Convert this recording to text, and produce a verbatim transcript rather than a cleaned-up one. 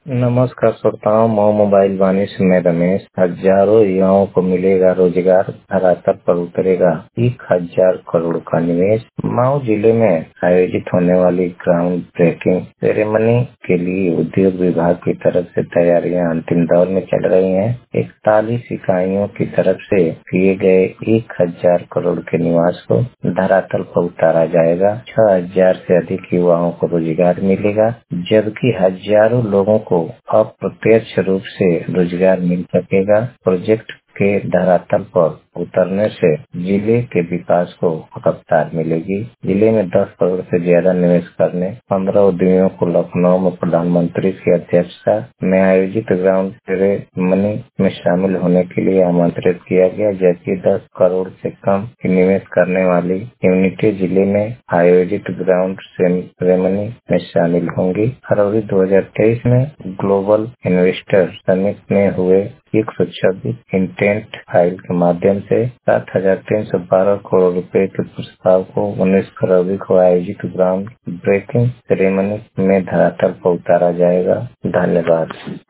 नमस्कार श्रोताओं, मऊ मोबाइल वाणी से मैं रमेश। हजारों युवाओं को मिलेगा रोजगार, धरातल पर उतरेगा एक हजार करोड़ का निवेश। मऊ जिले में आयोजित होने वाली ग्राउंड ब्रेकिंग सेरेमनी के लिए उद्योग विभाग की तरफ से तैयारियां अंतिम दौर में चल रही हैं। इकतालीस इकाइयों की तरफ से किए गए एक हजार करोड़ के निवास को धरातल पर उतारा जाएगा। छह हजार से अधिक युवाओं को रोजगार मिलेगा, जबकि हजारों लोगों को अप्रत्यक्ष रूप से रोजगार मिल सकेगा। प्रोजेक्ट के धरातल पर उतरने से जिले के विकास को रफ्तार मिलेगी। जिले में दस करोड़ से ज्यादा निवेश करने पंद्रह उद्यमियों को लखनऊ में प्रधानमंत्री की अध्यक्षता में आयोजित ग्राउंड सेरेमनी में शामिल होने के लिए आमंत्रित किया गया, जबकि दस करोड़ से कम की निवेश करने वाली यूनिटें जिले में आयोजित ग्राउंड सेरेमनी में शामिल होंगी। फरवरी दो हजार तेईस में ग्लोबल इन्वेस्टर समिट में हुए एक सौ छब्बीस इंटेंट फाइल के माध्यम से सात हजार तीन सौ बारह करोड़ रुपए के प्रस्ताव को उन्नीस फरवरी को आयोजित ग्राउंड ब्रेकिंग सेरेमनी में धरातल पर उतारा जाएगा। धन्यवाद।